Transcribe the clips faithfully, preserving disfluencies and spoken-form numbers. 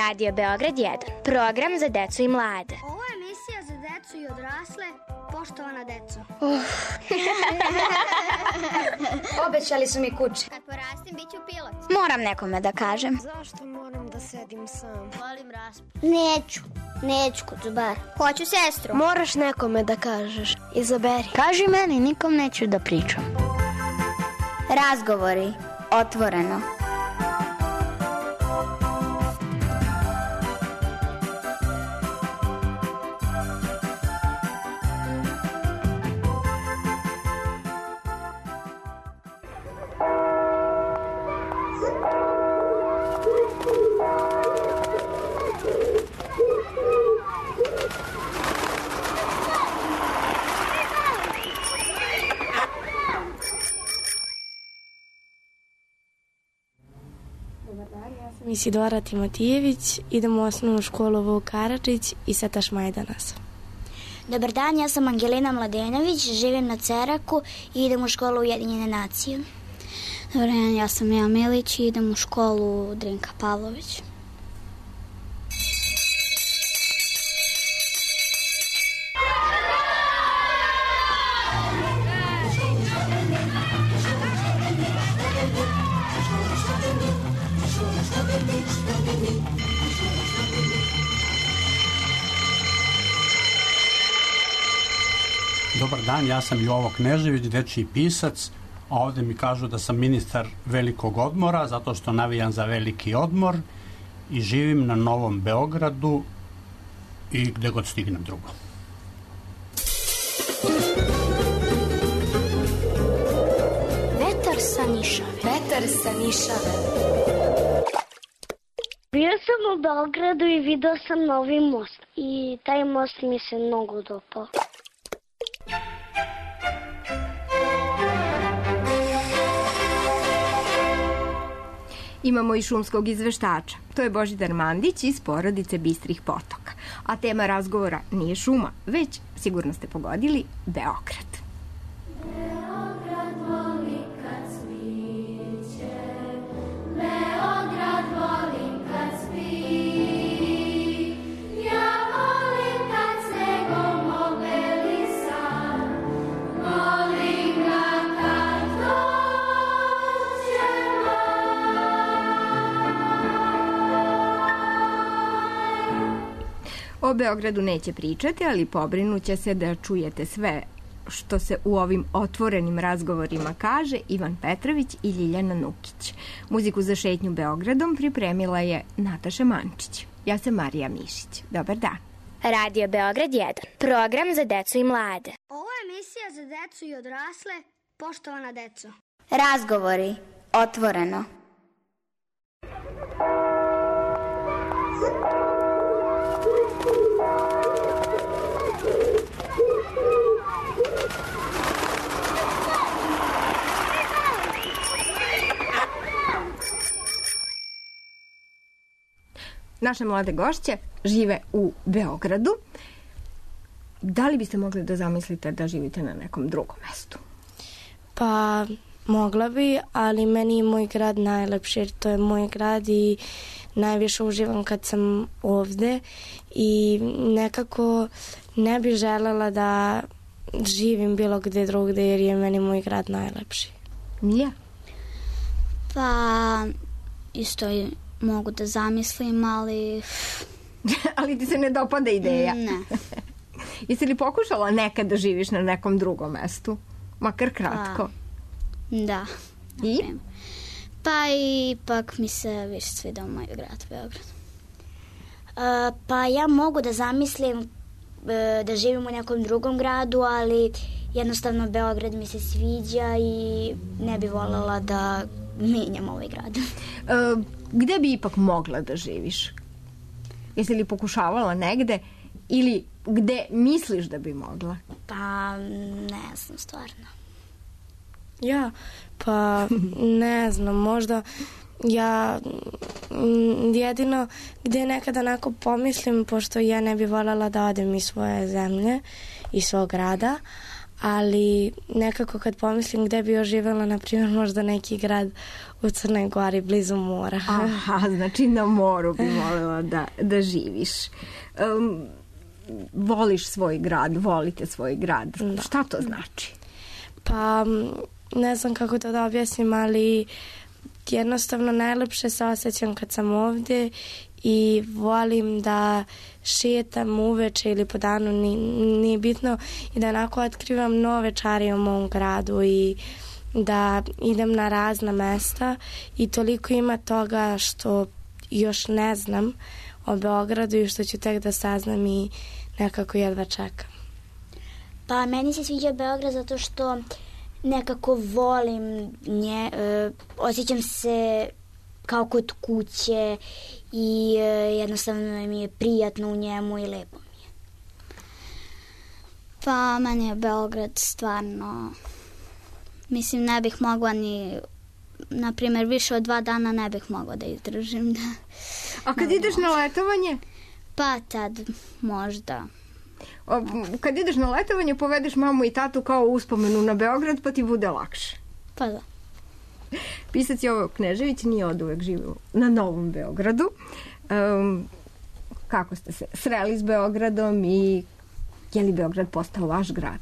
Radio Beograd jedan, program za decu i mlade. Ovo je emisija za decu i odrasle, poštovana deco. Uh. Obećali su mi kuće. Kad porastim, bit ću pilot. Moram nekome da kažem. Zašto moram da sedim sam? Volim raspad. Neću, neću kod zubara. Hoću sestru. Moraš nekome da kažeš. Izaberi. Kaži meni, nikom neću da pričam. Razgovori, otvoreno. Isidora Timotijević, idemo u osnovnu školu Vuk Karadžić i Sveta Šmajdanas. Dobar dan, ja sam Angelina Mladenović, živim na Ceraku i idem u školu Ujedinjene nacije. Dobar dan, ja sam Mija Milić i idem u školu Drinka Pavlović. Dobar dan, ja sam Jovo Knežević, dečiji pisac, a ovde mi kažu da sam ministar velikog odmora, zato što navijam za veliki odmor i živim na Novom Beogradu i gde god stignem drugo. Vetar sa Nišave. Vetar sa Nišave. Bio sam u Beogradu i video sam novi most i taj most mi se mnogo dopao. Imamo i šumskog izveštača. To je Božidar Mandić iz porodice Bistrih potoka. A tema razgovora nije šuma, već, sigurno ste pogodili, Beograd. Beograd voli kad sviće, Beograd volim kad spi, ja volim kad snegom obeli san, volim ga kad dođe O Beogradu neće pričati, ali pobrinuće se da čujete sve što se u ovim otvorenim razgovorima kaže Ivan Petrović i Ljiljana Nukić. Muziku za šetnju Beogradom pripremila je Nataša Mančić. Ja sam Marija Mišić. Dobar dan. Radio Beograd jedan, program za decu i mlade. Ovo je emisija za decu i odrasle, poštovana deco. Razgovori, otvoreno. Naše mlade gošće žive u Beogradu. Da li biste mogli da zamislite da živite na nekom drugom mestu? Pa, mogla bi, ali meni je moj grad najlepši, jer to je moj grad i najviše uživam kad sam ovde i nekako ne bih želela da živim bilo gde drugde, jer je meni moj grad najlepši. Nije? Pa, isto i mogu da zamislim, ali... Ali ti se ne dopada ideja? Ne. Jesi li pokušala nekad da živiš na nekom drugom mestu? Makar kratko. Pa, da. I? Pa ipak mi se više svidao moj grad, Beograd. Uh, pa ja mogu da zamislim uh, da živim u nekom drugom gradu, ali jednostavno Beograd mi se sviđa i ne bi voljela da menjam ovaj grad. Uh, gde bi ipak mogla da živiš? Jesi li pokušavala negde ili gde misliš da bi mogla? Pa ne znam stvarno. Ja, pa ne znam, možda ja jedino gde nekada onako pomislim, pošto ja ne bi voljela da odem iz svoje zemlje, iz svog grada, ali nekako kad pomislim gde bi još živjela, na primjer možda neki grad u Crnoj Gori blizu mora. Aha, znači na moru bi voljela da, da živiš. Um, voliš svoj grad, volite svoj grad. Da. Šta to znači? Pa ne znam kako to da objasnim, ali jednostavno najlepše se osjećam kad sam ovdje i volim da šetam uveče ili po danu, nije bitno, i da onako otkrivam nove čari u mom gradu i da idem na razna mesta i toliko ima toga što još ne znam o Beogradu i što ću tek da saznam i nekako jedva čekam. Pa meni se sviđa Beograd zato što nekako volim nje, e, osjećam se kao kod kuće i e, jednostavno mi je prijatno u njemu i lepo mi je. Pa meni je Beograd stvarno, mislim, ne bih mogla ni, na primjer, više od dva dana ne bih mogla da izdržim. Da, a kad ideš na letovanje? Pa tad možda. O, kad ideš na letovanje povedeš mamu i tatu kao uspomenu na Beograd, pa ti bude lakše. Pa da. Pisac Jovo Knežević nije oduvek živio na Novom Beogradu. Um, kako ste se sreli s Beogradom i je li Beograd postao vaš grad?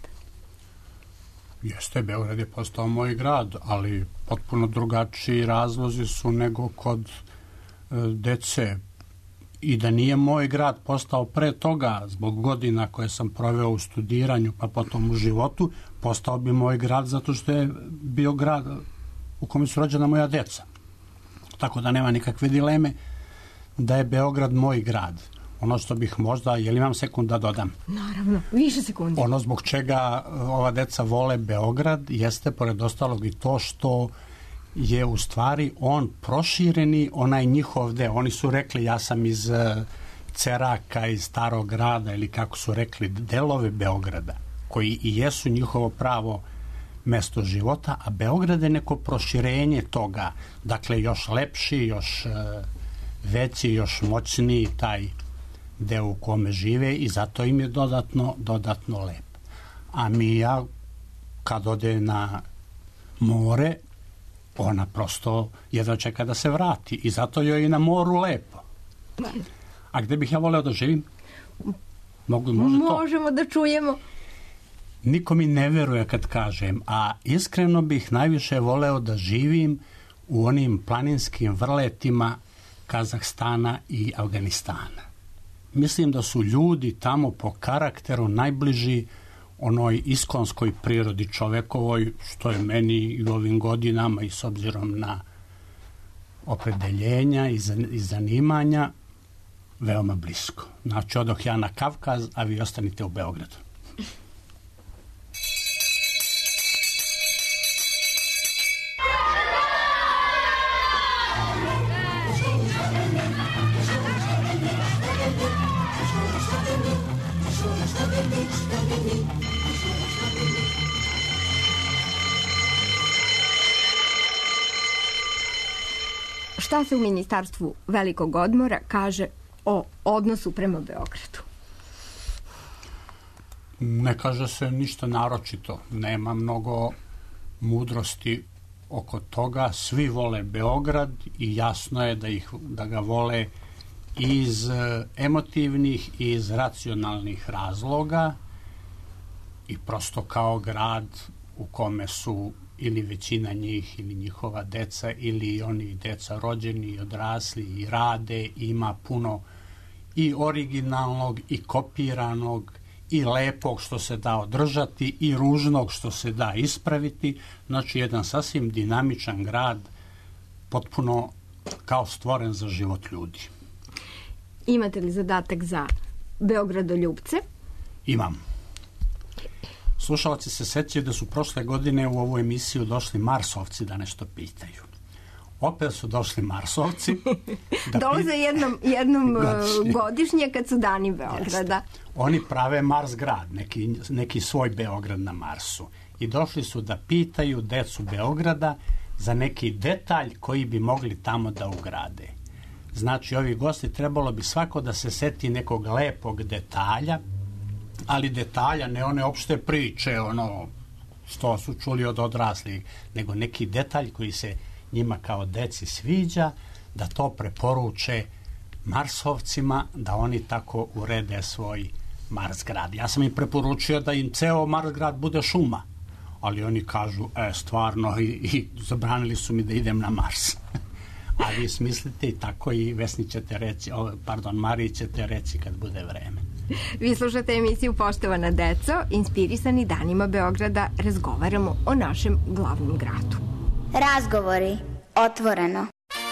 Jeste, Beograd je postao moj grad, ali potpuno drugačiji razlozi su nego kod e, dece. I da nije moj grad postao pre toga, zbog godina koje sam proveo u studiranju, pa potom u životu, postao bi moj grad zato što je bio grad u kome su rođena moja deca. Tako da nema nikakve dileme da je Beograd moj grad. Ono što bih možda, jel imam sekund da dodam? Naravno, više sekundi. Ono zbog čega ova deca vole Beograd jeste, pored ostalog, i to što je u stvari on prošireni, onaj njihov deo. Oni su rekli, ja sam iz Ceraka, iz Starog grada, ili kako su rekli, delove Beograda, koji i jesu njihovo pravo mesto života, a Beograd je neko proširenje toga. Dakle, još lepši, još veći, još moćniji taj deo u kome žive i zato im je dodatno, dodatno lep. A Mija, kad ode na more, ona prosto jedva čeka da se vrati i zato joj je na moru lepo. A gde bih ja voleo da živim? Mogu, može to? Možemo da čujemo. Niko mi ne veruje kad kažem, a iskreno bih najviše voleo da živim u onim planinskim vrletima Kazahstana i Afganistana. Mislim da su ljudi tamo po karakteru najbliži onoj iskonskoj prirodi čovekovoj, što je meni i u ovim godinama i s obzirom na opredeljenja i zanimanja veoma blisko. Znači, odoh ja na Kavkaz, a vi ostanite u Beogradu. Šta se u Ministarstvu velikog odmora kaže o odnosu prema Beogradu? Ne kaže se ništa naročito. Nema mnogo mudrosti oko toga. Svi vole Beograd i jasno je da, ih, da ga vole iz emotivnih i iz racionalnih razloga i prosto kao grad u kome su ili većina njih ili njihova deca ili oni deca rođeni i odrasli i rade, ima puno i originalnog i kopiranog i lepog što se da održati i ružnog što se da ispraviti. Znači jedan sasvim dinamičan grad, potpuno kao stvoren za život ljudi. Imate li zadatak za Beogradoljupce? Imam. Slušalci se sećaju da su prošle godine u ovu emisiju došli Marsovci da nešto pitaju. Opet su došli Marsovci. Da Dolaze pit... jednom, jednom godišnje. godišnje kad su dani Beograda. Jeste. Oni prave Mars grad, neki, neki svoj Beograd na Marsu. I došli su da pitaju decu Beograda za neki detalj koji bi mogli tamo da ugrade. Znači, ovi gosti trebalo bi svako da se seti nekog lepog detalja ali detalja, ne one opšte priče, ono, što su čuli od odraslih, nego neki detalj koji se njima kao deci sviđa, da to preporuče Marsovcima, da oni tako urede svoj Marsgrad. Ja sam im preporučio da im ceo Marsgrad bude šuma, ali oni kažu, e, stvarno, i, i zabranili su mi da idem na Mars. A vi smislite i tako i Vesni ćete reći, o, pardon, Mariji ćete reći kad bude vreme. Vi slušate emisiju Poštovana deco, inspirisani danima Beograda, razgovaramo o našem glavnom gradu. Razgovori, otvoreno.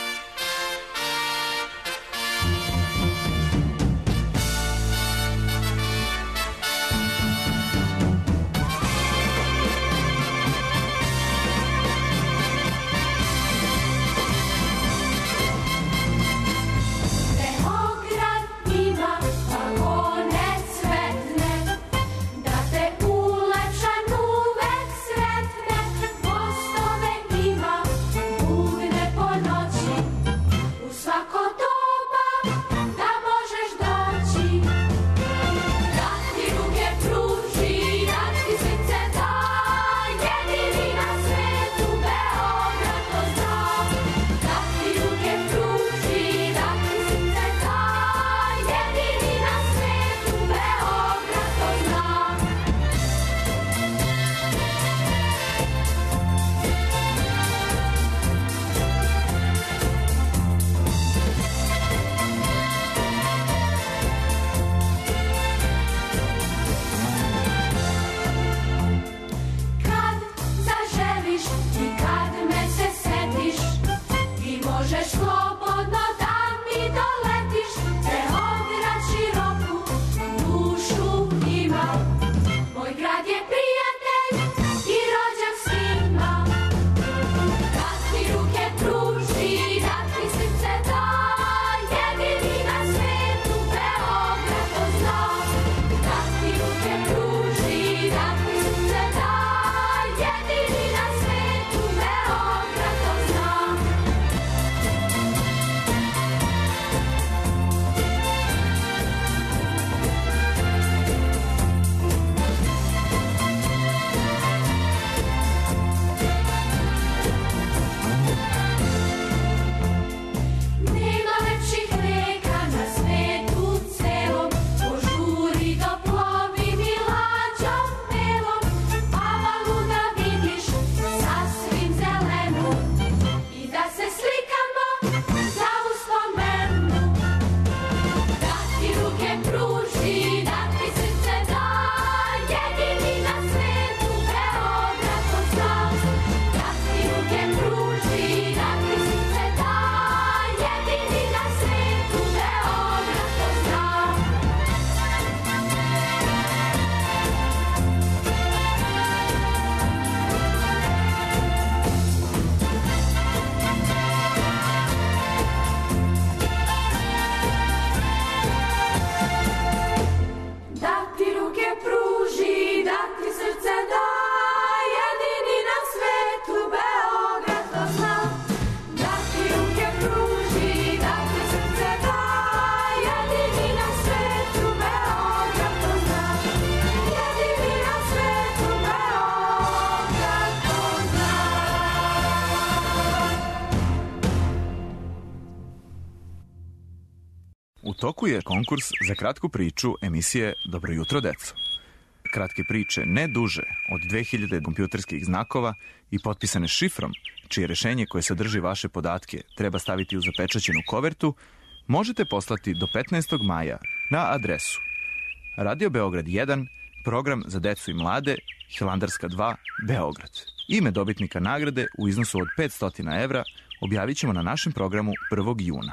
U toku je konkurs za kratku priču emisije Dobro jutro, deco. Kratke priče ne duže od dve hiljade kompjuterskih znakova i potpisane šifrom, čije rešenje koje sadrži vaše podatke treba staviti u zapečaćenu kovertu, možete poslati do petnaestog maja na adresu Radio Beograd jedan, program za decu i mlade, Hilandarska dva, Beograd. Ime dobitnika nagrade u iznosu od petsto evra objavit ćemo na našem programu prvog juna.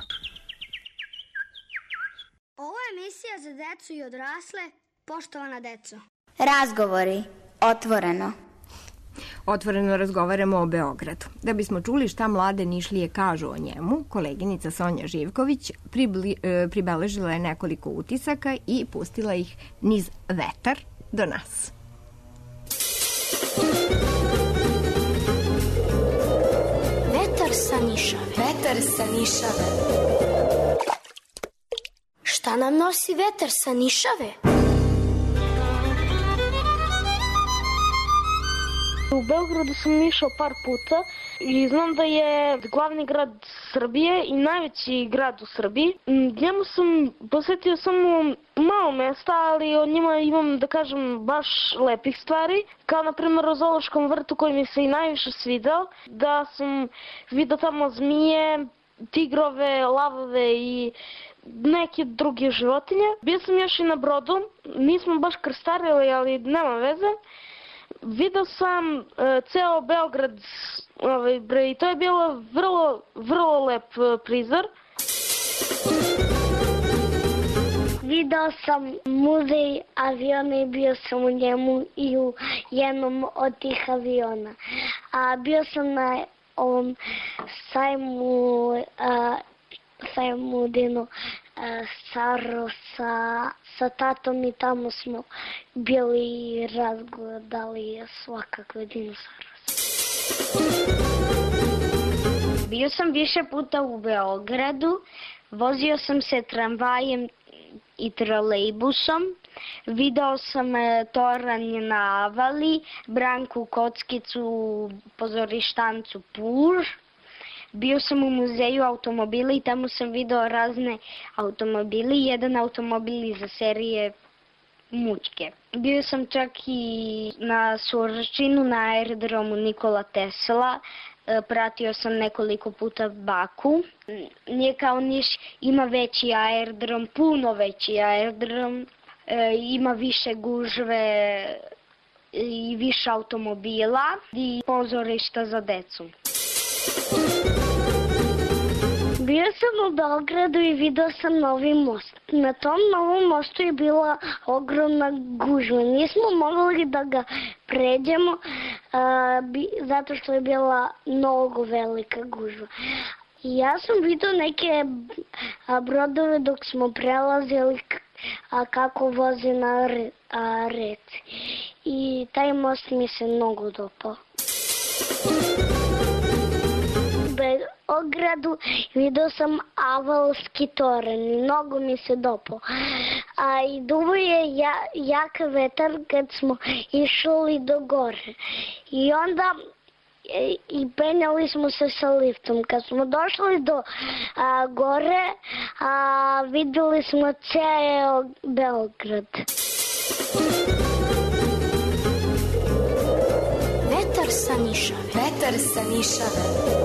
Ovo je emisija za decu i odrasle, poštovana deco. Razgovori, otvoreno. Otvoreno razgovaramo o Beogradu. Da bismo čuli šta mlade Nišlije kažu o njemu, koleginica Sonja Živković pribli, e, pribeležila je nekoliko utisaka i pustila ih niz vetar do nas. Vetar sa Nišave. Vetar sa Nišave. Šta nam nosi vetar sa Nišave? U Beogradu sam išao par puta i znam da je glavni grad Srbije i najveći grad u Srbiji. Njemu sam posetio samo malo mesta, ali o njima imam, da kažem, baš lepih stvari. Kao, na primjer, o zoološkom vrtu koji mi se i najviše svidao. Da sam vidio tamo zmije, tigrove, lavove i neke druge životinje. Bio sam još i na brodu, nismo baš krstarili, ali nema veze. Video sam uh, ceo Beograd, ovaj, bre, i to je bilo vrlo, vrlo lep uh, prizor. Video sam muzej aviona i bio sam u njemu i u jednom od tih aviona. A bio sam na ovom sajmu, uh, sajmu Dino uh, Saro sa, sa tatom i tamo smo bili i razgledali svakakve dinosaure. Bio sam više puta u Beogradu, vozio sam se tramvajem i trolejbusom, video sam Toranje na Avali, Branku Kockicu, pozorištancu Puž. Bio sam u muzeju automobila i tamo sam video razne automobile, jedan automobil iz serije Mućke. Bio sam čak i na Surčinu, na aerodromu Nikola Tesla. Pratio sam nekoliko puta Baku. Nije kao Niš, ima veći aerodrom, puno veći aerodrom, ima više gužve i više automobila i pozorišta za decu. Bio sam u Beogradu i video sam novi most. Na tom novom mostu je bila ogromna gužva. Nismo mogli da ga pređemo a, bi, zato što je bila mnogo velika gužva. Ja sam vidio neke a, brodove dok smo prelazili a, kako vozi na re, a, reci. I taj most mi se mnogo dopao. Beogradu video sam Avalski toranj, mnogo mi se dopao. A i duvo je ja, jak vetar kad smo išli do gore. I onda i, i penjali smo se sa liftom. Kad smo došli do a, gore, a, videli smo ceo Beograd. Vetar sa Nišave. Vetar sa Nišave.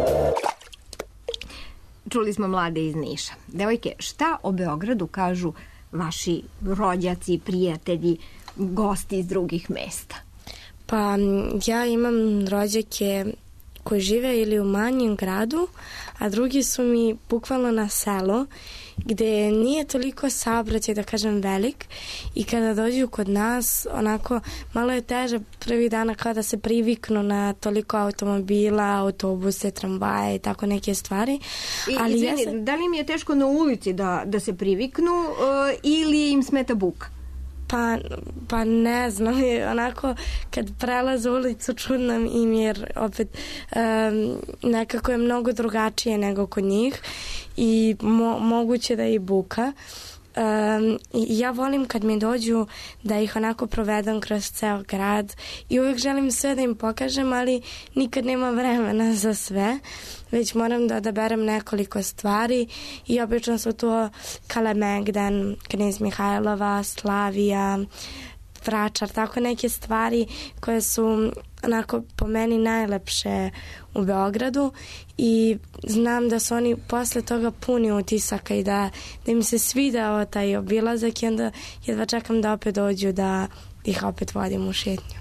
Čuli smo mlade iz Niša. Devojke, šta o Beogradu kažu vaši rođaci, prijatelji, gosti iz drugih mesta? Pa ja imam rođake koji žive ili u manjem gradu, a drugi su mi bukvalno na selu, gde nije toliko saobraćaj, da kažem, velik, i kada dođu kod nas, onako, malo je teže prvi dana kao da se priviknu na toliko automobila, autobuse, tramvaje i tako neke stvari. I, ali izvini, ja sam... da li im je teško na ulici da, da se priviknu uh, ili im smeta buka? Pa, pa ne znam, onako kad prelaze ulicu čudno im jer opet um, nekako je mnogo drugačije nego kod njih i mo, moguće da je i buka. Um, i ja volim kad mi dođu da ih onako provedem kroz ceo grad i uvijek želim sve da im pokažem, ali nikad nema vremena za sve, već moram da odaberem nekoliko stvari i obično su to Kalemegdan, Knez Mihajlova, Slavija, Vračar, tako neke stvari koje su onako po meni najlepše u Beogradu i znam da su oni posle toga puni utisaka i da, da im se svidao taj obilazak i onda jedva čekam da opet dođu da ih opet vodim u šetnju.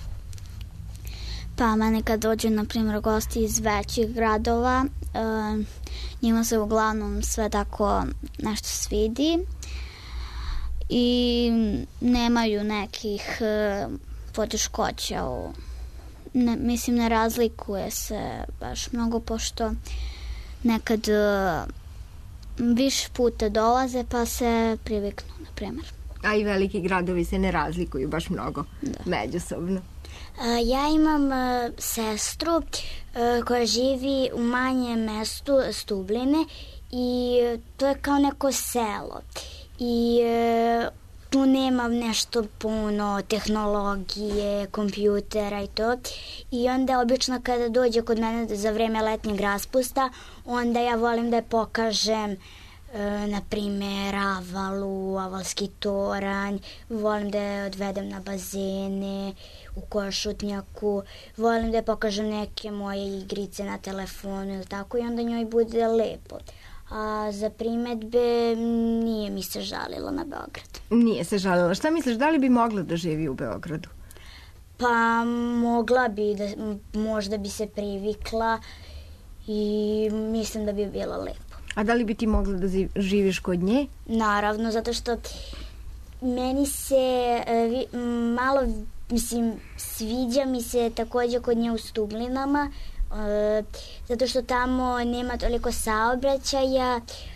Pa mene kad dođu, na primjer, gosti iz većih gradova, e, njima se uglavnom sve tako nešto svidi i nemaju nekih e, poteškoća u Ne, mislim, ne razlikuje se baš mnogo, pošto nekad uh, više puta dolaze pa se priviknu, na primjer. A i veliki gradovi se ne razlikuju baš mnogo da. međusobno. Uh, ja imam uh, sestru uh, koja živi u manjem mestu Stubline i uh, to je kao neko selo. I uh, tu nema nešto puno tehnologije, kompjutera i to. I onda obično kada dođe kod mene za vreme letnjeg raspusta, onda ja volim da je pokažem e, na primjer Avalu, Avalski toranj, volim da je odvedem na bazene, u Košutnjaku, volim da je pokažem neke moje igrice na telefonu ili tako i onda njoj bude lepo. A za primetbe nije mi se žalilo na Beograd. Nije se žalila. Šta misliš, da li bi mogla da živi u Beogradu? Pa mogla bi, da, možda bi se privikla i mislim da bi bilo lepo. A da li bi ti mogla da živiš kod nje? Naravno, zato što meni se e, malo, mislim, sviđa mi se takođe kod nje u Stublinama, e, zato što tamo nema toliko saobraćaja,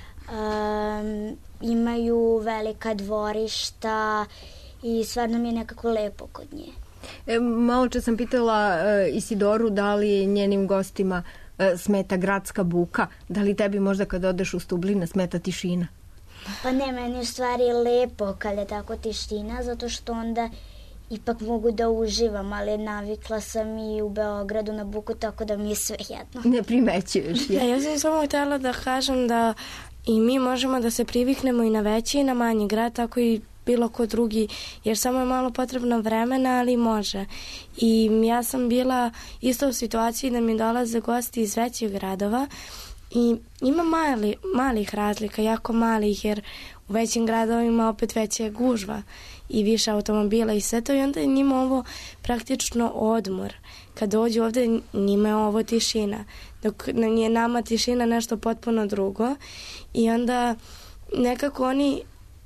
e, imaju velika dvorišta i stvarno mi je nekako lepo kod nje. E, malo čas sam pitala e, Isidoru da li njenim gostima e, smeta gradska buka, da li tebi možda kad odeš u Stubline smeta tišina? Pa ne, meni u stvari lepo kad je tako tišina, zato što onda ipak mogu da uživam, ali navikla sam i u Beogradu na buku, tako da mi je sve jedno. Ne primećuješ je. Ja, ja sam samo htjela da kažem da i mi možemo da se priviknemo i na veći i na manji grad, tako i bilo ko drugi, jer samo je malo potrebno vremena, ali može. I ja sam bila isto u situaciji da mi dolaze gosti iz većih gradova i ima mali, malih razlika, jako malih, jer u većim gradovima opet veća je gužva i više automobila i sve to i onda je njima ovo praktično odmor. Kad dođu ovde, njima je ovo tišina, dok je nama tišina nešto potpuno drugo i onda nekako oni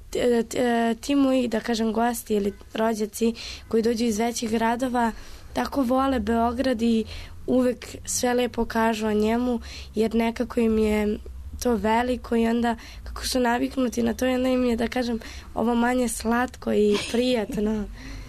ti moji, da kažem, gosti ili rođaci koji dođu iz većih gradova tako vole Beograd i uvek sve lepo kažu o njemu, jer nekako im je to veliko i onda kako su naviknuti na to i onda im je, da kažem, ovo manje slatko i prijatno.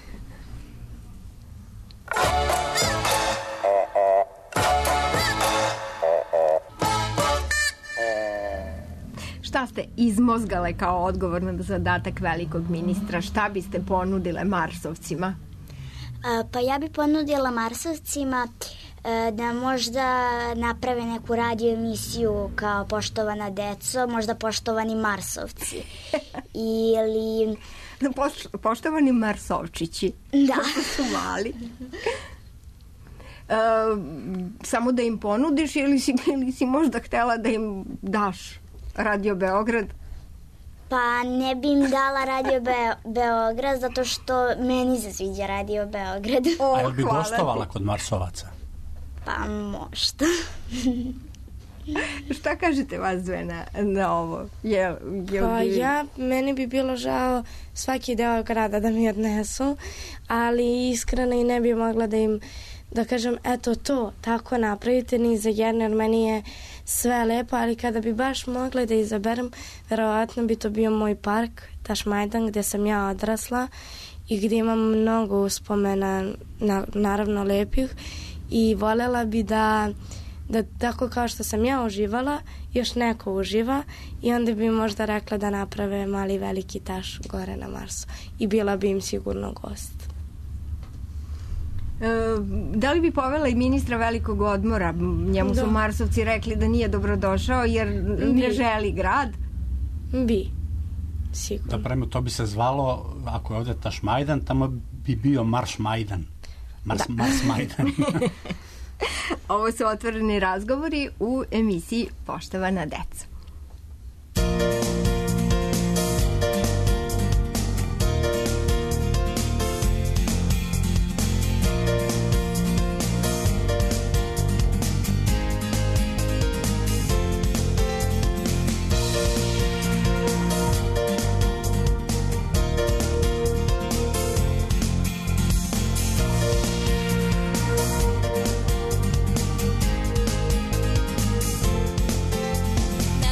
Šta ste izmozgale kao odgovor na zadatak velikog ministra? Šta biste ponudile Marsovcima? A, pa ja bi ponudila Marsovcima e, da možda naprave neku radio emisiju kao Poštovana deco, možda Poštovani Marsovci. Ili... Poš, poštovani Marsovčići. Da. Su mali. E, samo da im ponudiš ili si, ili si možda htela da im daš Radio Beograd? Pa ne bi im dala Radio Be Beograd zato što meni se sviđa Radio Beograd. O, a jel bi gostovala kod Marsovaca? Pa možda. Šta kažete vas dve na, na ovo? Jel, jel pa bi... ja, meni bi bilo žao svaki deo grada da mi odnesu, ali iskreno i ne bi mogla da im, da kažem, eto to, tako napravite ni za jedno, jer meni je sve lepo, ali kada bi baš mogla da izaberem, verovatno bi to bio moj park, Tašmajdan, gde sam ja odrasla i gde imam mnogo uspomena, na, naravno lepih, i voljela bi da, da tako kao što sam ja uživala, još neko uživa i onda bi možda rekla da naprave mali veliki taš gore na Marsu i bila bi im sigurno gost. Da li bi povela i ministra velikog odmora? Njemu su da. Marsovci rekli da nije dobrodošao jer bi. Ne želi grad. Bi. Sigurno. Da, prema to bi se zvalo, ako je ovde Tašmajdan, tamo bi bio Marš Majdan. Mars, da. Mars Majdan. Ovo su otvoreni razgovori u emisiji Poštovana deca. Now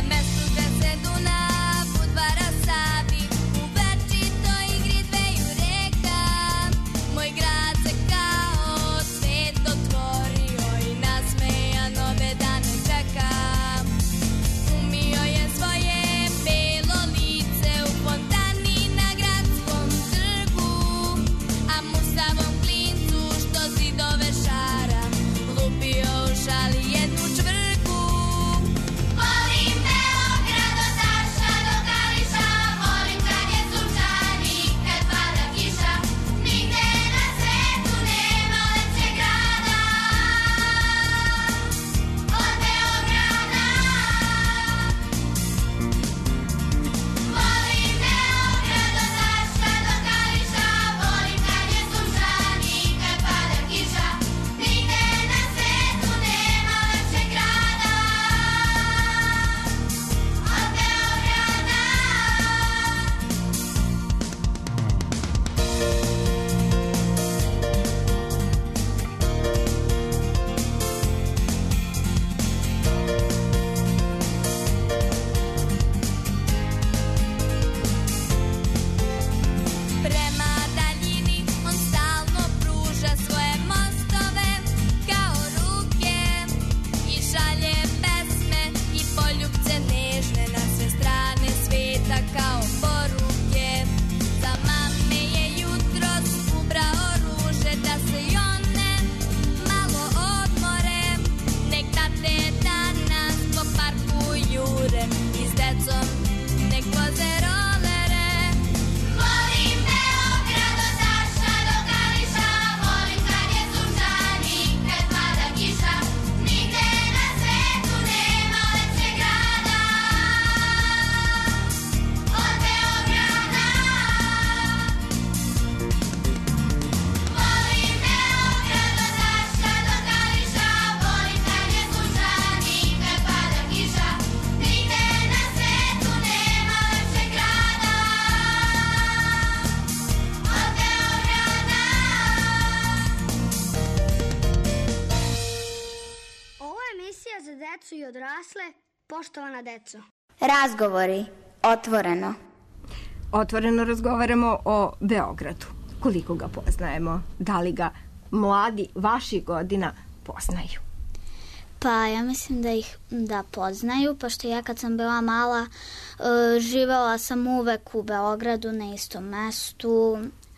Emisija za decu i odrasle, poštovana deco. Razgovori, otvoreno. Otvoreno razgovaramo o Beogradu. Koliko ga poznajemo? Da li ga mladi vaših godina poznaju? Pa ja mislim da ih da poznaju, pošto ja kad sam bila mala uh, živela sam uvek u Beogradu na istom mestu,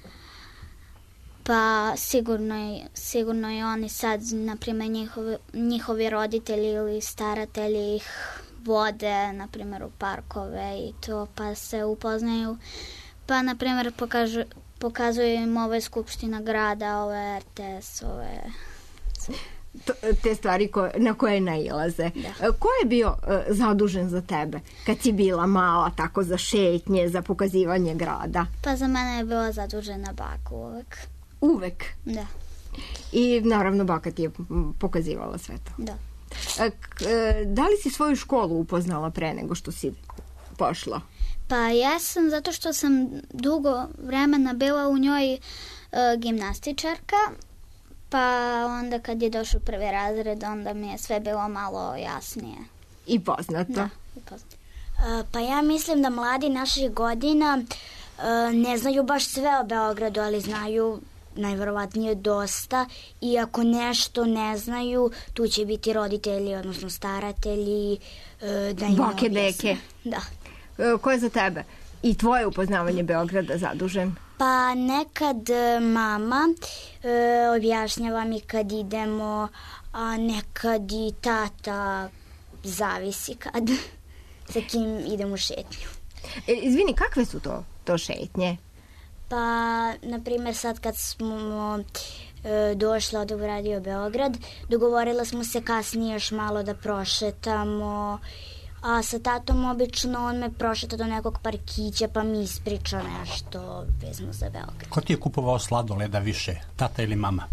pa sigurno, sigurno i oni sad, na primjer njihovi, njihovi roditelji ili staratelji ih vode, na primjer u parkove i to, pa se upoznaju, pa na primjer pokažu, pokazuju im ove skupština grada, ove R T S, ove... To, te stvari koje, na koje nailaze. Da. Ko je bio uh, zadužen za tebe kad si bila mala, tako za šetnje, za pokazivanje grada? Pa za mene je bila zadužena baka uvek. Uvek? Da. I naravno baka ti je pokazivala sve to? Da. Da li si svoju školu upoznala pre nego što si pošla? Pa jesam, zato što sam dugo vremena bila u njoj uh, gimnastičarka, pa onda kad je došao prvi razred, onda mi je sve bilo malo jasnije. I poznato? Da, i poznato. Uh, pa ja mislim da mladi naših godina uh, ne znaju baš sve o Beogradu, ali znaju najverovatnije dosta, i ako nešto ne znaju, tu će biti roditelji, odnosno staratelji, da im Boke, deke. Da. Ko je za tebe i tvoje upoznavanje Beograda zadužen? Pa nekad mama e, objašnjava mi kad idemo, a nekad i tata, zavisi kad, sa kim idemo u šetnju. E, izvini, kakve su to, to šetnje? Pa, na primjer, sad kad smo e, došli od u Radio Beograd, dogovorila smo se kasnije još malo da prošetamo, a sa tatom obično on me prošeta do nekog parkića pa mi ispriča nešto vezano za Beograd. Ko ti je kupovao sladoleda više, tata ili mama?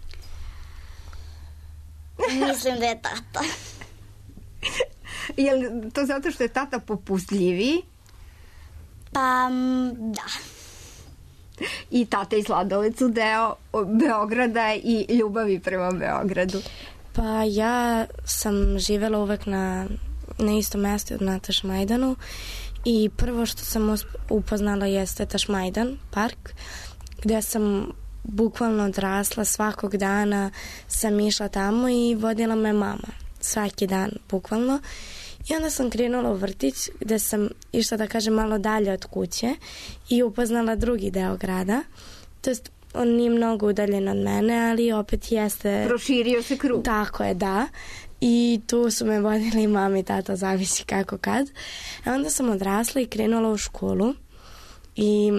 Mislim da je tata. Je li to zato što je tata popustljiviji? Pa, da. I tata i sladoled su deo Beograda i ljubavi prema Beogradu. Pa ja sam živela uvek na, na istom mestu na Tašmajdanu i prvo što sam upoznala jeste Tašmajdan park, gde sam bukvalno odrasla, svakog dana sam išla tamo i vodila me mama svaki dan bukvalno. I onda sam krenula u vrtić gde sam išla, da kažem, malo dalje od kuće i upoznala drugi deo grada. To jest, on nije mnogo udaljen od mene, ali opet jeste... Proširio se krug. Tako je, da. I tu su me vodili mama i tata, zavisi kako kad. A onda sam odrasla i krenula u školu i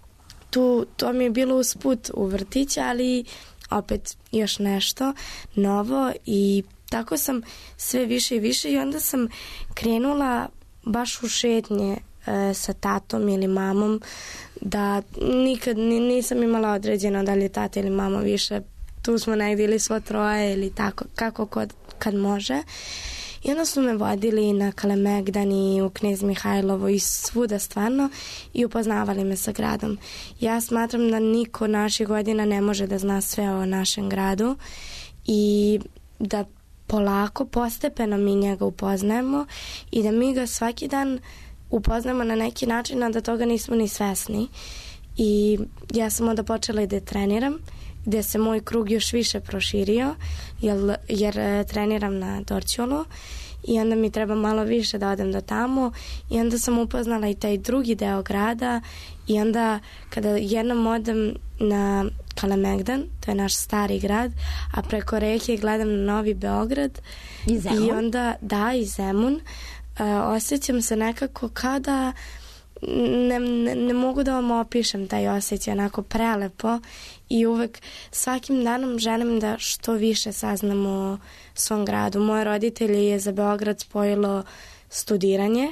tu, to mi je bilo usput u vrtić, ali opet još nešto novo i tako sam sve više i više i onda sam krenula baš u šetnje e, sa tatom ili mamom, da nikad nisam imala određeno da li je tata ili mama više, tu smo negdje ili svo troje ili tako, kako kod, kad može. I onda su me vodili na Kalemegdan i u Knez Mihajlovo i svuda stvarno i upoznavali me sa gradom. Ja smatram da niko naših godina ne može da zna sve o našem gradu i da polako, postepeno mi njega upoznajemo i da mi ga svaki dan upoznamo na neki način, a da toga nismo ni svesni. I ja sam onda počela i da treniram, gde se moj krug još više proširio, jer, jer treniram na Dorćolu i onda mi treba malo više da odem do tamo i onda sam upoznala i taj drugi deo grada i onda kada jednom odem na Kalemegdan, to je naš stari grad, a preko reke gledam na Novi Beograd i, i onda, da, i Zemun, uh, osjećam se nekako kada ne, ne, ne mogu da vam opišem taj osjećaj, onako prelepo i uvek svakim danom želim da što više saznam o svom gradu. Moje roditelje je za Beograd spojilo studiranje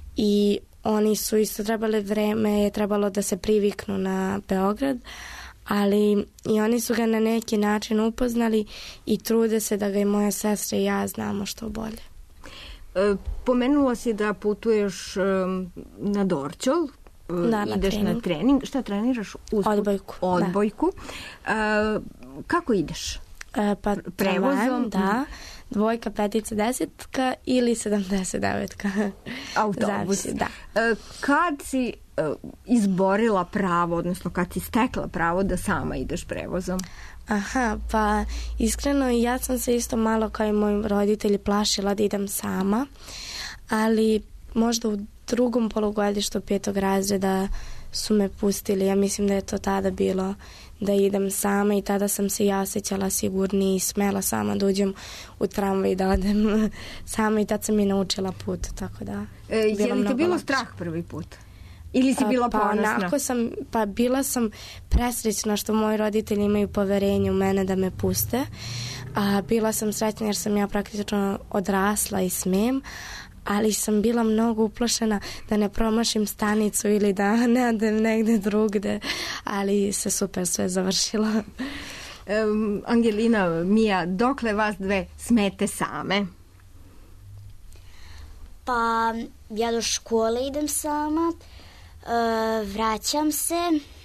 i oni su isto trebali, vreme je trebalo da se priviknu na Beograd, ali i oni su ga na neki način upoznali i trude se da ga i moja sestra i ja znamo što bolje. E, pomenula si da putuješ um, na Dorćol, da, na ideš trening. na trening. Šta treniraš? Usput? Odbojku. Odbojku. Da. E, kako ideš? E, pa prevozom? tramvajem, da. Dvojka, petica, desetka ili sedamdeset devetka. Autobus. Zavisi, da. E, kad si e, izborila pravo, odnosno kad si stekla pravo da sama ideš prevozom? Aha, pa iskreno ja sam se isto malo kao i moji roditelji plašila da idem sama, ali možda u drugom polugodištu petog razreda su me pustili. Ja mislim da je to tada bilo da idem sama i tada sam se ja osjećala sigurniji i smela sama da uđem u tramvaj i da odem sama i tad sam i naučila put, tako da... E, je li te bilo lakše. Strah prvi put? Ili si bila pa, ponosna? Onako sam, pa bila sam presrećna što moji roditelji imaju poverenje u mene da me puste. A, bila sam srećna jer sam ja praktično odrasla i smem, ali sam bila mnogo uplašena da ne promašim stanicu ili da ne odem negde drugde, ali se super sve završilo. Um, Angelina, Mija, dokle vas dve smete same? Pa ja do škole idem sama, uh, vraćam se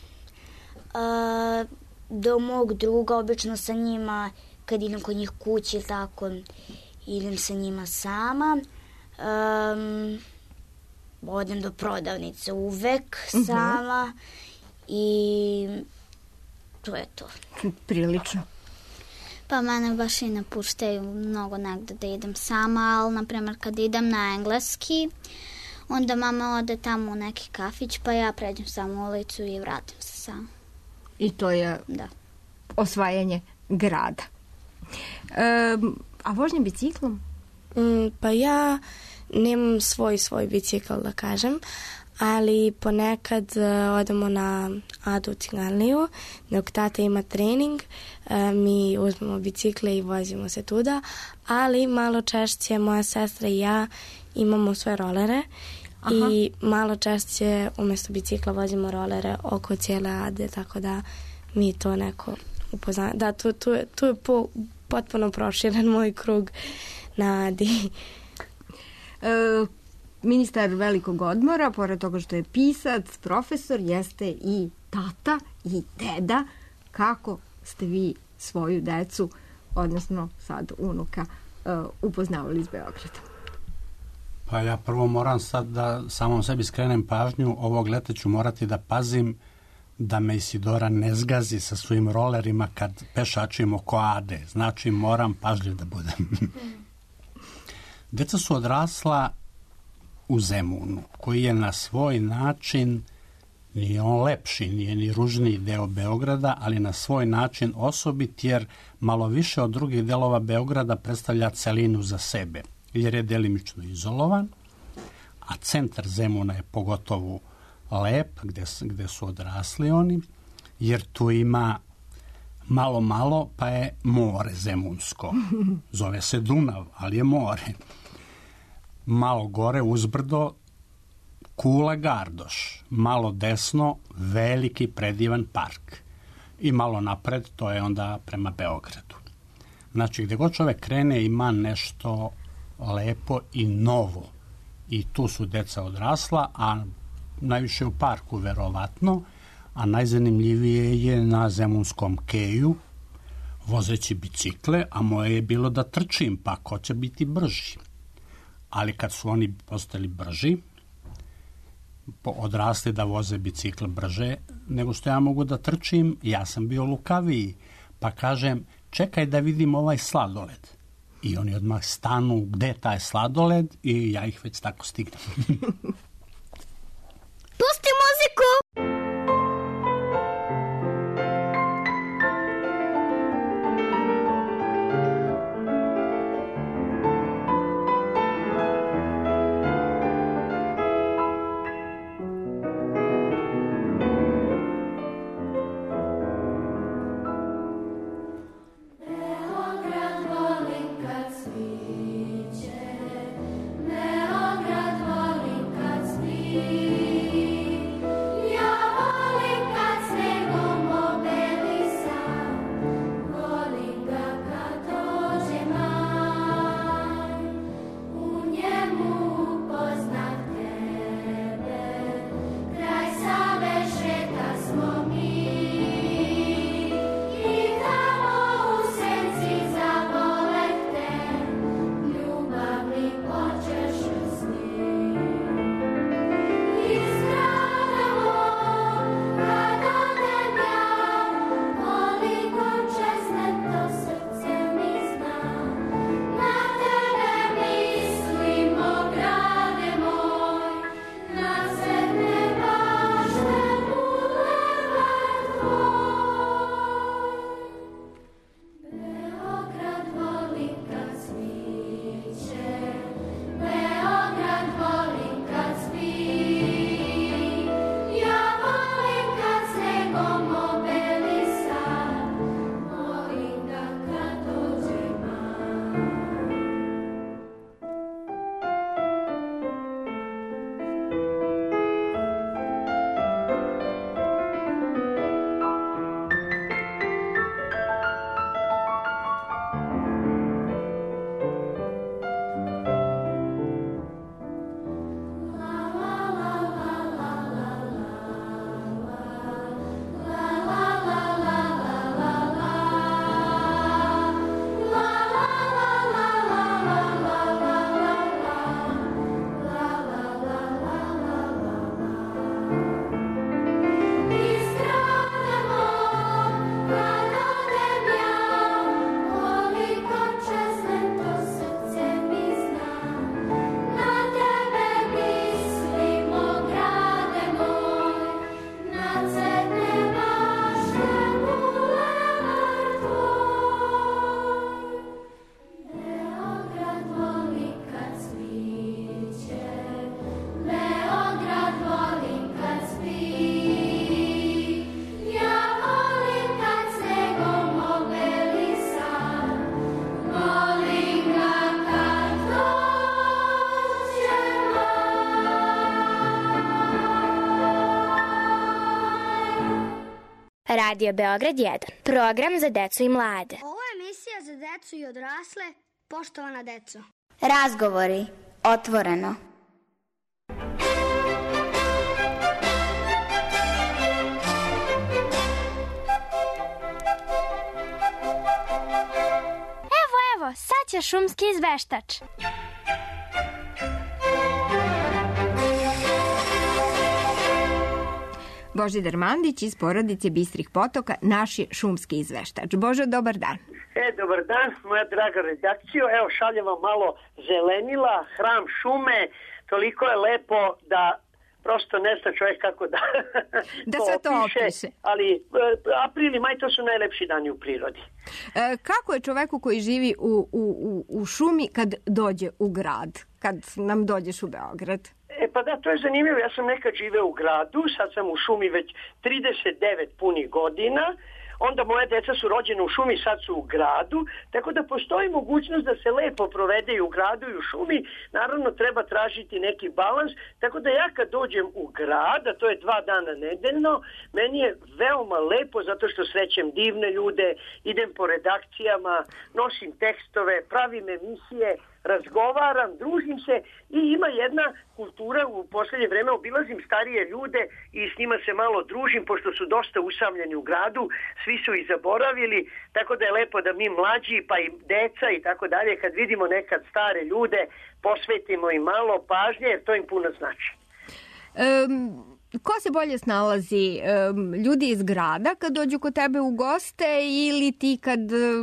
uh, do mog druga, obično sa njima, kad idem kod njih kući ili tako, idem sa njima sama. Um, odem do prodavnice uvek uh-huh. sama i to je to. Prilično. Pa mene baš i ne puštaju mnogo negde da idem sama, ali na primjer kad idem na engleski, onda mama ode tamo u neki kafić, pa ja pređem samo ulicu i vratim se sama. I to je da. Osvajanje grada. Um, a vožnje biciklom? Mm, pa ja nemam svoj svoj bicikl da kažem, ali ponekad uh, odemo na Adu Ciganliju, dok tata ima trening, uh, mi uzmemo bicikle i vozimo se tuda, ali malo češće moja sestra i ja imamo sve rolere. Aha. I malo češće umjesto bicikla vozimo rolere oko cijele Ade, tako da mi to neko upoznamo. Da, tu, tu, tu je po, potpuno proširen moj krug na Adi. E, ministar velikog odmora, pored toga što je pisac, profesor, jeste i tata i deda. Kako ste vi svoju decu, odnosno sad unuka, e, upoznavali s Beogradom? Pa ja prvo moram sad da samom sebi skrenem pažnju. Ovog leta ću morati da pazim da me Isidora ne zgazi sa svojim rolerima kad pešačim oko Ade. Znači moram pažljiv da budem. Deca su odrasla u Zemunu, koji je na svoj način, nije on lepši, nije ni ružniji deo Beograda, ali na svoj način osobit, jer malo više od drugih delova Beograda predstavlja celinu za sebe, jer je delimično izolovan, a centar Zemuna je pogotovo lep, gde, gde su odrasli oni, jer tu ima malo, malo, pa je more zemunsko. Zove se Dunav, ali je more. Malo gore uzbrdo Kula Gardoš, malo desno veliki predivan park i malo napred to je onda prema Beogradu. Znači gde god čovek krene ima nešto lepo i novo i tu su deca odrasla, a najviše u parku verovatno, a najzanimljivije je na Zemunskom keju vozeći bicikle, a moje je bilo da trčim, pa ko će biti brži. Ali kad su oni postali brži, odrasli da voze bicikl brže nego što ja mogu da trčim, ja sam bio lukaviji, pa kažem čekaj da vidim ovaj sladoled. I oni odmah stanu gde je taj sladoled i ja ih već tako stignem. Pusti muziku! Beograd volim kad Radio Beograd jedan. Program za decu i mlade. Ovo je emisija za decu i odrasle. Poštovana deco. Razgovori. Otvoreno. Evo, evo, sad će šumski izveštač. Božidar Mandić iz porodice Bistrih potoka, naš je šumski izveštač. Božo, dobar dan. E, dobar dan, moja draga redakcijo. Evo, šaljem vam malo zelenila, hram šume. Toliko je lepo da prosto ne zna čovjek kako da, da sve to opiše. Ali april i maj, to su najlepši dani u prirodi. E, kako je čoveku koji živi u, u, u šumi kad dođe u grad, kad nam dođeš u Beograd? E pa da, to je zanimljivo. Ja sam nekad živeo u gradu, sad sam u šumi već trideset devet punih godina. Onda moje deca su rođene u šumi, sad su u gradu, tako da postoji mogućnost da se lepo provede i u gradu i u šumi. Naravno, treba tražiti neki balans, tako da ja kad dođem u grad, a to je dva dana nedeljno, meni je veoma lepo zato što srećem divne ljude, idem po redakcijama, nosim tekstove, pravim emisije, razgovaram, družim se i ima jedna kultura, u posljednje vreme obilazim starije ljude i s njima se malo družim, pošto su dosta usamljeni u gradu, svi su ih zaboravili, tako da je lepo da mi mlađi, pa i deca i tako dalje, kad vidimo nekad stare ljude, posvetimo im malo pažnje, jer to im puno znači. Um... Ko se bolje snalazi? Ljudi iz grada kad dođu kod tebe u goste ili ti kad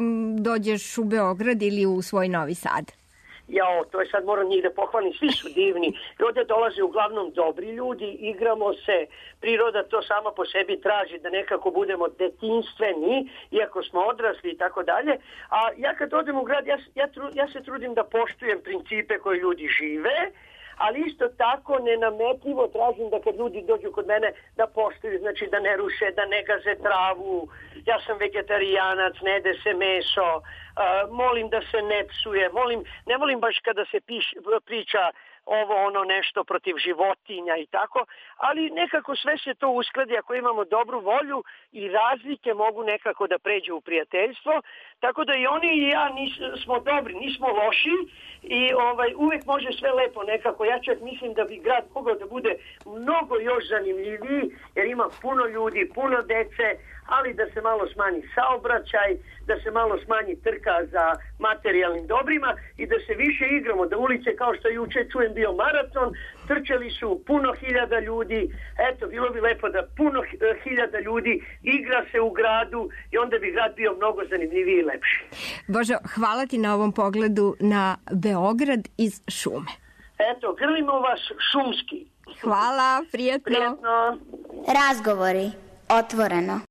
dođeš u Beograd ili u svoj Novi Sad? Jao, to je sad moram njih da pohvalim, svi su divni. Ovdje dolaze uglavnom dobri ljudi, igramo se, priroda to sama po sebi traži da nekako budemo detinstveni, iako smo odrasli i tako dalje. A ja kad odem u grad, ja, ja, ja se trudim da poštujem principe koje ljudi žive, ali isto tako nenametljivo tražim da kad ljudi dođu kod mene da poštuju, znači da ne ruše, da ne gaze travu. Ja sam vegetarijanac, ne jede se meso, uh, molim da se ne psuje, molim, ne volim baš kada se piš, priča ovo ono nešto protiv životinja i tako, ali nekako sve se to uskladi ako imamo dobru volju i razlike mogu nekako da pređu u prijateljstvo, tako da i oni i ja nis, smo dobri, nismo loši i ovaj uvek može sve lepo nekako. Ja čak mislim da bi grad mogao da bude mnogo još zanimljiviji jer ima puno ljudi, puno dece, ali da se malo smanji saobraćaj, da se malo smanji trka za materijalnim dobrima i da se više igramo, da ulice kao što juče čujem bio maraton, trčali su puno hiljada ljudi, eto, bilo bi lepo da puno hiljada ljudi igra se u gradu i onda bi grad bio mnogo zanimljiviji i lepši. Božo, hvala ti na ovom pogledu na Beograd iz šume. Eto, grlimo vas šumski. Hvala, prijetno. Prijetno. Razgovori. Otvoreno.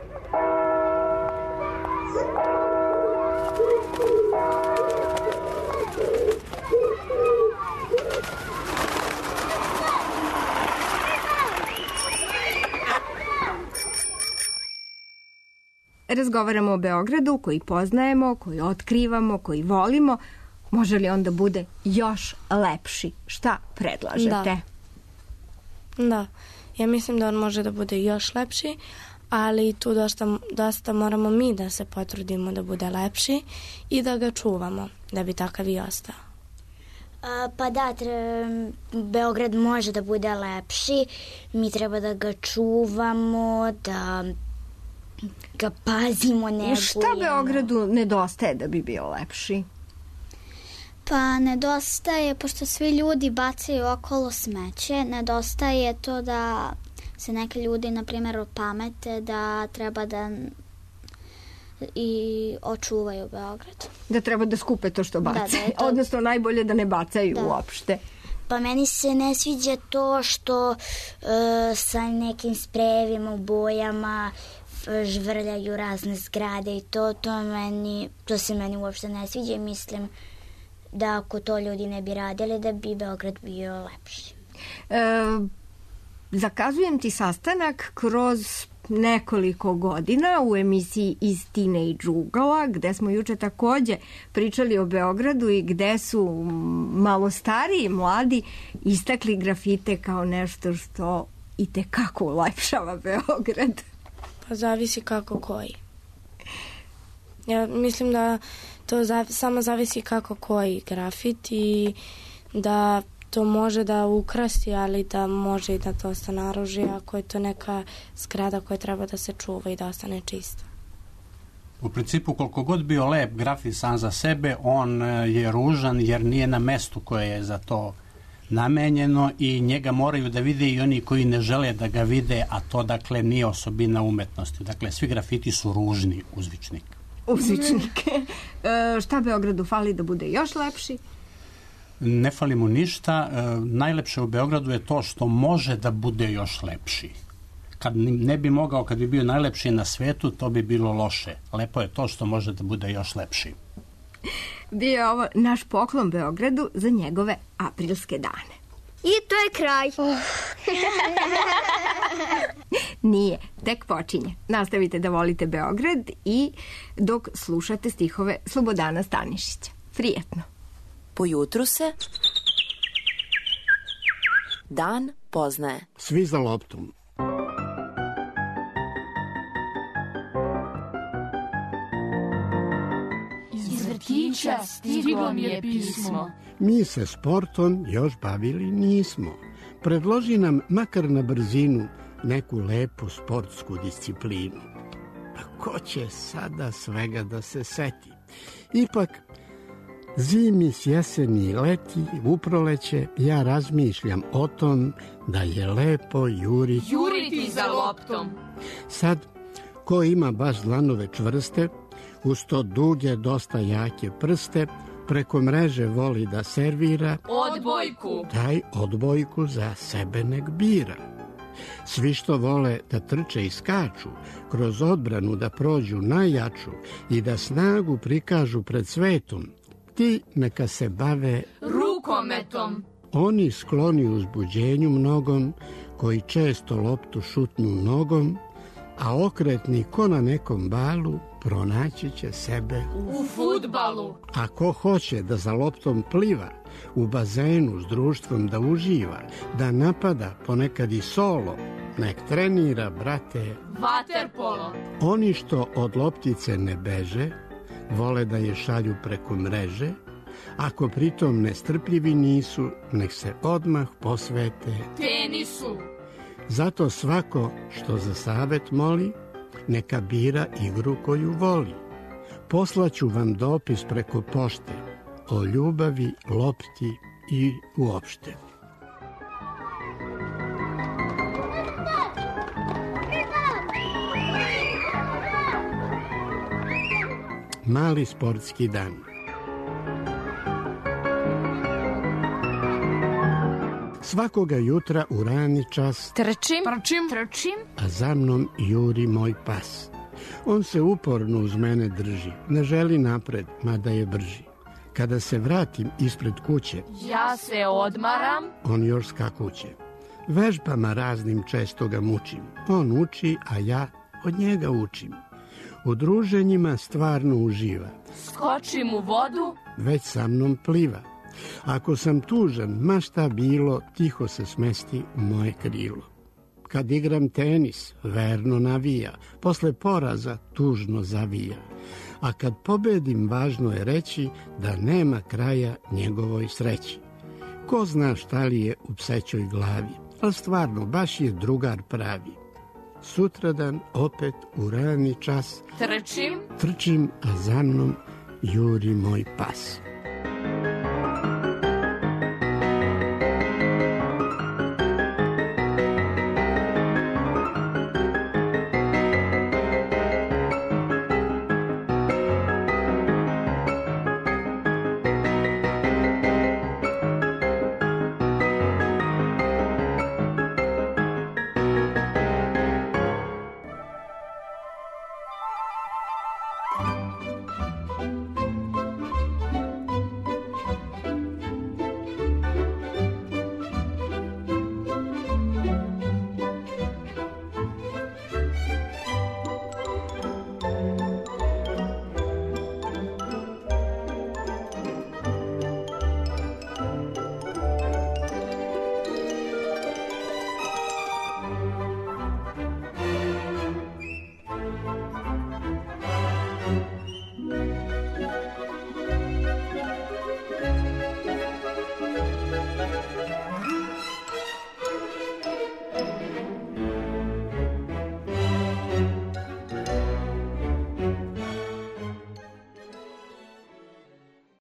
Razgovaramo o Beogradu koji poznajemo, koji otkrivamo, koji volimo. Može li onda bude još lepši? Šta predlažete? Da. da, ja mislim da on može da bude još lepši, ali tu dosta, dosta moramo mi da se potrudimo da bude lepši i da ga čuvamo, da bi takav i ostao. A, pa da, tre, Beograd može da bude lepši, mi treba da ga čuvamo, da ga pazimo, negujemo. Šta Beogradu nedostaje da bi bio lepši? Pa nedostaje, pošto svi ljudi bacaju okolo smeće, nedostaje to da se neki ljudi, na primjer, opamete da treba da i očuvaju Beograd. Da treba da skupe to što bacaju, da, da to... odnosno najbolje da ne bacaju da. uopšte. Pa meni se ne sviđa to što uh, sa nekim sprejevima u bojama žvrljaju razne zgrade i to, to, meni, to se meni uopšte ne sviđa i mislim da ako to ljudi ne bi radili da bi Beograd bio lepši. E, zakazujem ti sastanak kroz nekoliko godina u emisiji iz Teenage ugala, gde smo juče takođe pričali o Beogradu i gde su malo stariji mladi istakli grafite kao nešto što i tekako ulepšava Beograd. Pa zavisi kako koji. Ja mislim da to zav, samo zavisi kako koji grafit i da to može da ukrasi, ali da može i da to se naruži ako je to neka zgrada koja treba da se čuva i da ostane čista. U principu, koliko god bio lep grafit sam za sebe, on je ružan jer nije na mestu koje je za to namenjeno i njega moraju da vide i oni koji ne žele da ga vide, a to dakle nije osobina umetnosti. Dakle, svi grafiti su ružni, uzvičnik. Uzvičnik. E, šta Beogradu fali da bude još lepši? Ne fali mu ništa. E, najlepše u Beogradu je to što može da bude još lepši. Kad ne bi mogao, kad bi bio najlepši na svetu, to bi bilo loše. Lepo je to što može da bude još lepši. Bio je ovo naš poklon Beogradu za njegove aprilske dane. I to je kraj. Nije, tek počinje. Nastavite da volite Beograd i dok slušate stihove Slobodana Stanišića. Prijetno. Po jutru se dan poznaje. Svi za loptom. Iz vrtića stiglo mi je pismo. Mi se sportom još bavili nismo. Predloži nam makar na brzinu neku lepu sportsku disciplinu. Pa ko će sada svega da se seti? Ipak, zimi, s jeseni, leti, u proleće, ja razmišljam o tom da je lepo juriti. Juriti za loptom. Sad, ko ima baš dlanove čvrste, uz to duge, dosta jake prste, preko mreže voli da servira, odbojku. Taj odbojku za sebe nek bira. Svi što vole da trče i skaču, kroz odbranu da prođu najjaču i da snagu prikažu pred svetom, ti neka se bave rukometom. Oni skloni uzbuđenju mnogom, koji često loptu šutnu nogom, a okretni ko na nekom balu pronaći će sebe u fudbalu. A ko hoće da za loptom pliva, u bazenu s društvom da uživa, da napada ponekad i solo, nek trenira, brate, vaterpolo. Oni što od loptice ne beže, vole da je šalju preko mreže, ako pritom nestrpljivi nisu, nek se odmah posvete tenisu. Zato svako što za savet moli, neka bira igru koju voli. Poslaću vam dopis preko pošte o ljubavi, lopti i uopšte. Mali sportski dan. Svakoga jutra u rani čas trčim, trčim, trčim, a za mnom juri moj pas. On se uporno uz mene drži, ne želi napred, mada je brži. Kada se vratim ispred kuće, ja se odmaram, on još skakuće. Vežbama raznim često ga mučim, on uči, a ja od njega učim. U druženjima stvarno uživa, skočim u vodu, već sa mnom pliva. Ako sam tužan, ma šta bilo, tiho se smesti u moje krilo. Kad igram tenis, verno navija, posle poraza tužno zavija. A kad pobedim, važno je reći da nema kraja njegovoj sreći. Ko zna šta li je u psećoj glavi, ali stvarno baš je drugar pravi. Sutradan opet u rani čas trčim, trčim, a za mnom juri moj pas.